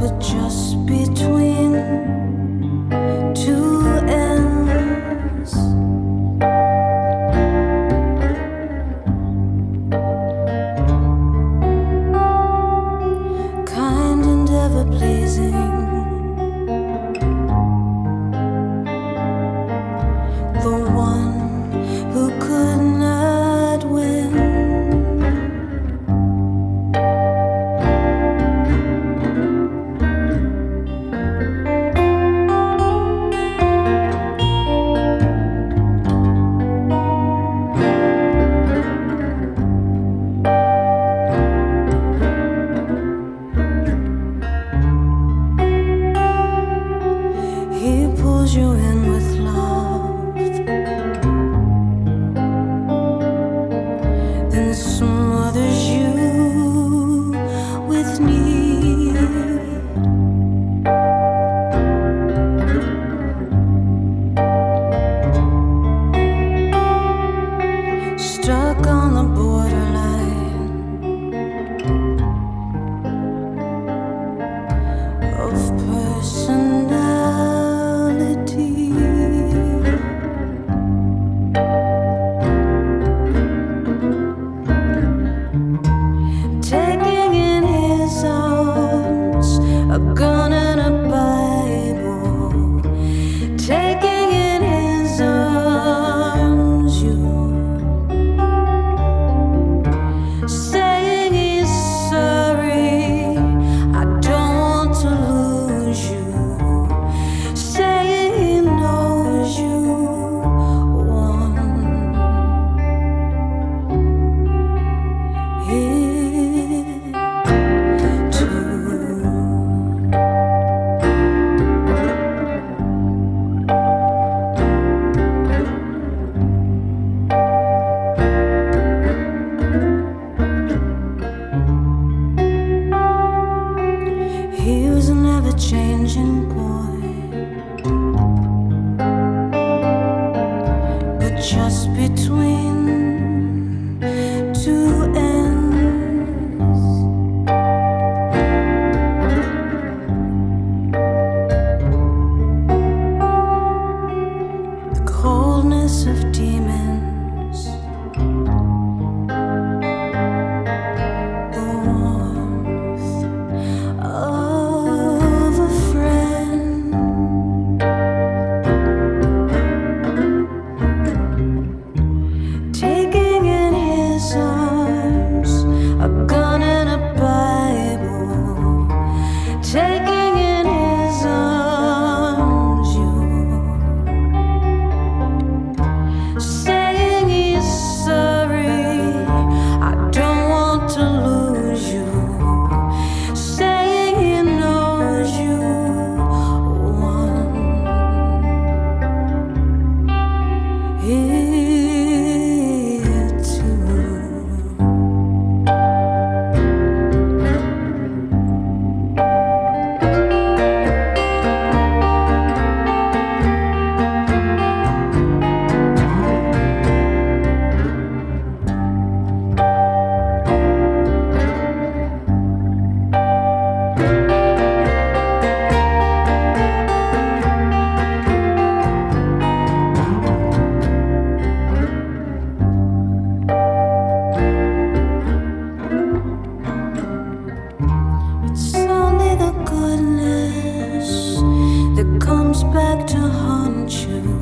but just between two ends. Kind and ever pleasing, the one who could not win. He pulls you in with love, then smothers you with need. Stuck on the borderline of personality. Taking in his arms a gun and a Bible. Taking in his arms you. Saying he's sorry, I don't want to lose you. Saying he knows you want it too. He was an ever-changing boy, but just between two ends. The coldness of demons, the warmth of a friend. Taking in his arms a gun and a Bible. Taking in his arms you. Saying he's sorry, I don't want to lose you. Saying he knows you want it too. It's only the goodness that comes back to haunt you.